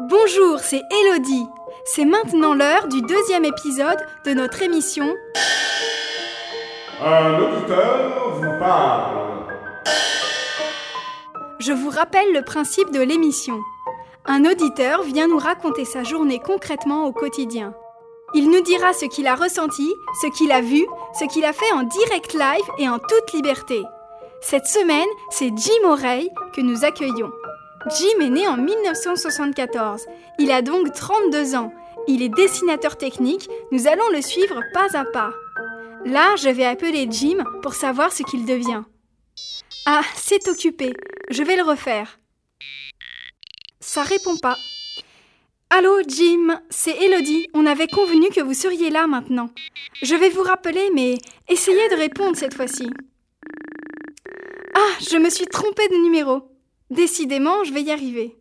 Bonjour, c'est Élodie. C'est maintenant l'heure du deuxième épisode de notre émission Un auditeur vous parle. Je vous rappelle le principe de l'émission. Un auditeur vient nous raconter sa journée concrètement au quotidien. Il nous dira ce qu'il a ressenti, ce qu'il a vu, ce qu'il a fait en direct live et en toute liberté. Cette semaine, c'est Jim Oreille que nous accueillons. Jim est né en 1974. Il a donc 32 ans. Il est dessinateur technique. Nous allons le suivre pas à pas. Là, je vais appeler Jim pour savoir ce qu'il devient. Ah, c'est occupé. Je vais le refaire. Ça répond pas. Allô, Jim, c'est Élodie. On avait convenu que vous seriez là maintenant. Je vais vous rappeler, mais essayez de répondre cette fois-ci. Ah, je me suis trompée de numéro. Décidément, je vais y arriver.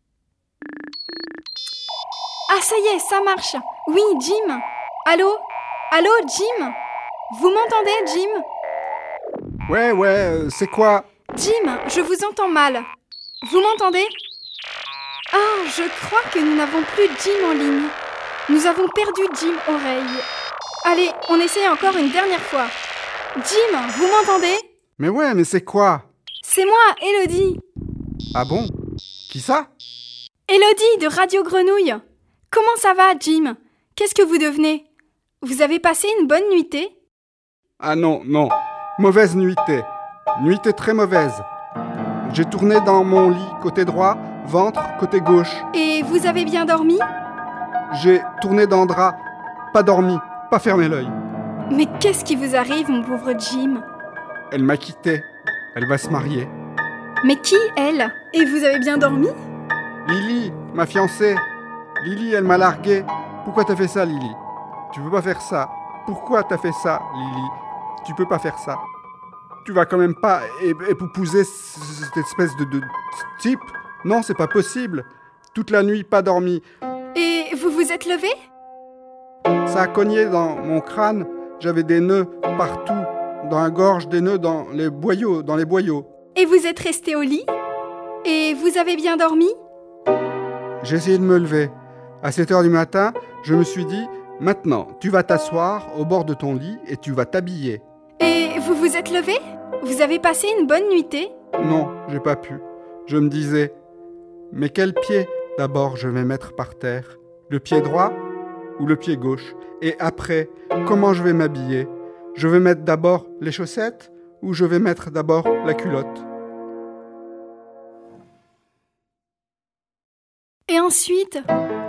Ah, ça y est, ça marche. Oui, Jim. Allô, Jim. Vous m'entendez, Jim? Ouais, c'est quoi? Jim, je vous entends mal. Vous m'entendez? Ah, je crois que nous n'avons plus Jim en ligne. Nous avons perdu Jim Oreille. Allez, on essaye encore une dernière fois. Jim, vous m'entendez? Mais c'est quoi? C'est moi, Élodie. Ah bon? Qui ça? Élodie de Radio Grenouille. Comment ça va, Jim? Qu'est-ce que vous devenez? Vous avez passé une bonne nuitée? Ah non, mauvaise nuitée. Nuitée très mauvaise. J'ai tourné dans mon lit côté droit, ventre côté gauche. Et vous avez bien dormi? J'ai tourné dans le drap, pas dormi, pas fermé l'œil. Mais qu'est-ce qui vous arrive, mon pauvre Jim? Elle m'a quitté. Elle va se marier. Mais qui, elle? Et vous avez bien dormi? Lily, ma fiancée. Lily, elle m'a largué. Pourquoi t'as fait ça, Lily? Tu peux pas faire ça. Pourquoi t'as fait ça, Lily? Tu peux pas faire ça. Tu vas quand même pas épouser cette espèce de type? Non, c'est pas possible. Toute la nuit, pas dormi. Et vous vous êtes levé? Ça a cogné dans mon crâne. J'avais des nœuds partout. Dans la gorge, des nœuds dans les boyaux. Et vous êtes resté au lit? Et vous avez bien dormi? J'ai essayé de me lever. À 7h du matin, je me suis dit, maintenant, tu vas t'asseoir au bord de ton lit et tu vas t'habiller. Et vous vous êtes levé? Vous avez passé une bonne nuitée? Non, j'ai pas pu. Je me disais, mais quel pied d'abord je vais mettre par terre? Le pied droit ou le pied gauche? Et après, comment je vais m'habiller? Je vais mettre d'abord les chaussettes ou je vais mettre d'abord la culotte? Et ensuite,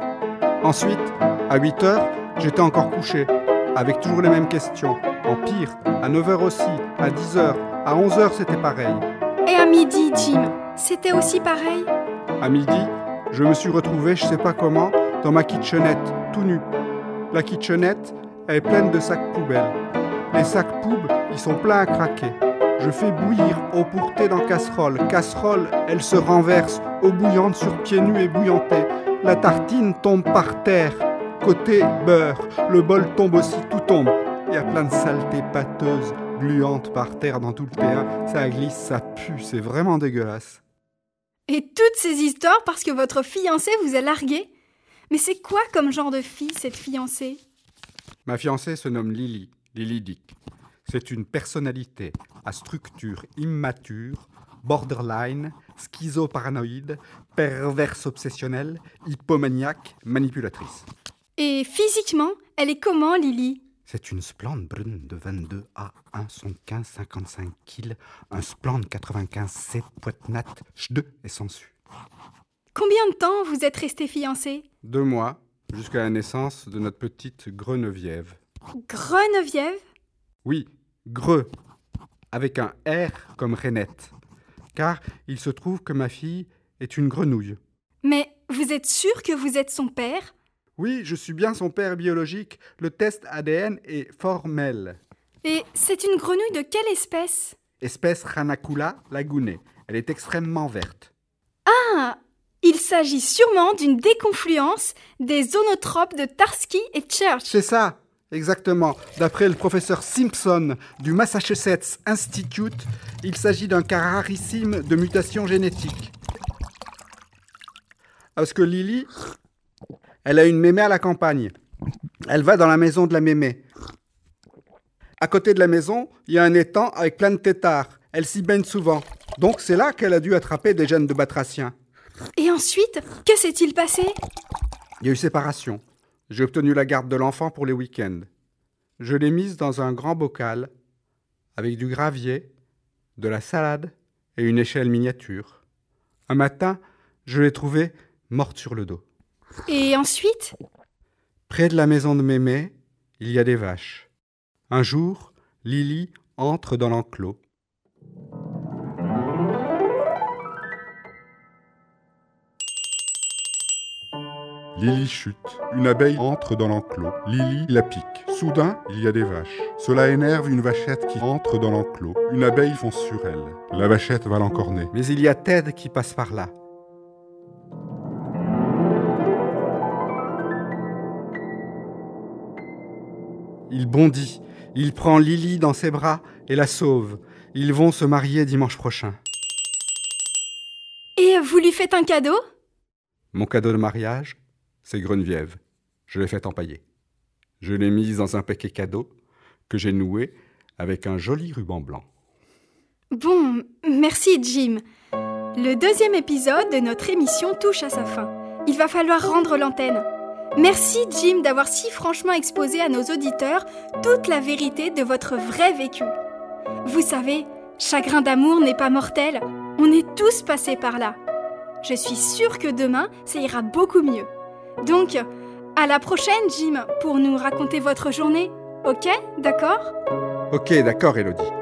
à 8h, j'étais encore couché, avec toujours les mêmes questions. En pire, à 9h aussi, à 10h, à 11h, c'était pareil. Et à midi, Jim, c'était aussi pareil? À midi, je me suis retrouvé, je sais pas comment, dans ma kitchenette, tout nu. La kitchenette, elle est pleine de sacs poubelles. Les sacs poubes, ils sont pleins à craquer. Je fais bouillir eau pour thé dans casserole. Casserole, elle se renverse, eau bouillante sur pieds nus et bouillantée. La tartine tombe par terre. Côté beurre, le bol tombe aussi, tout tombe. Il y a plein de saletés pâteuses, gluantes par terre dans tout le terrain. Ça glisse, ça pue, c'est vraiment dégueulasse. Et toutes ces histoires parce que votre fiancée vous a largué? Mais c'est quoi comme genre de fille, cette fiancée? Ma fiancée se nomme Lily Dick. C'est une personnalité à structure immature, borderline, schizoparanoïde, perverse obsessionnelle, hypomaniaque, manipulatrice. Et physiquement, elle est comment, Lily? C'est une splende brune de 22 à 1,75 kg, un splende 95 C, poitenate, ch'de et sensu. Combien de temps vous êtes restés fiancés? 2 mois, jusqu'à la naissance de notre petite Greneviève. Greneviève? Oui, Greux, avec un R comme Renette. Car il se trouve que ma fille est une grenouille. Mais vous êtes sûr que vous êtes son père? Oui, je suis bien son père biologique. Le test ADN est formel. Et c'est une grenouille de quelle espèce? Espèce Ranacula lagunée. Elle est extrêmement verte. Ah! Il s'agit sûrement d'une déconfluence des zoonotropes de Tarski et Church. C'est ça, exactement. D'après le professeur Simpson du Massachusetts Institute, il s'agit d'un cas rarissime de mutation génétique. Parce que Lily, elle a une mémé à la campagne. Elle va dans la maison de la mémé. À côté de la maison, il y a un étang avec plein de têtards. Elle s'y baigne souvent. Donc c'est là qu'elle a dû attraper des gènes de batracien. Et ensuite, que s'est-il passé? Il y a eu séparation. J'ai obtenu la garde de l'enfant pour les week-ends. Je l'ai mise dans un grand bocal avec du gravier, de la salade et une échelle miniature. Un matin, je l'ai trouvée morte sur le dos. Et ensuite? Près de la maison de mémé, il y a des vaches. Un jour, Lily entre dans l'enclos. Lily chute. Une abeille entre dans l'enclos. Lily la pique. Soudain, il y a des vaches. Cela énerve une vachette qui entre dans l'enclos. Une abeille fonce sur elle. La vachette va l'encorner. Mais il y a Ted qui passe par là. Il bondit. Il prend Lily dans ses bras et la sauve. Ils vont se marier dimanche prochain. Et vous lui faites un cadeau? Mon cadeau de mariage, c'est Geneviève. Je l'ai fait empailler. Je l'ai mise dans un paquet cadeau que j'ai noué avec un joli ruban blanc. Bon, merci Jim. Le 2e épisode de notre émission touche à sa fin. Il va falloir rendre l'antenne. Merci Jim d'avoir si franchement exposé à nos auditeurs toute la vérité de votre vrai vécu. Vous savez, chagrin d'amour n'est pas mortel. On est tous passés par là. Je suis sûre que demain, ça ira beaucoup mieux. Donc, à la prochaine Jim pour nous raconter votre journée. Ok, d'accord? Ok, d'accord Élodie.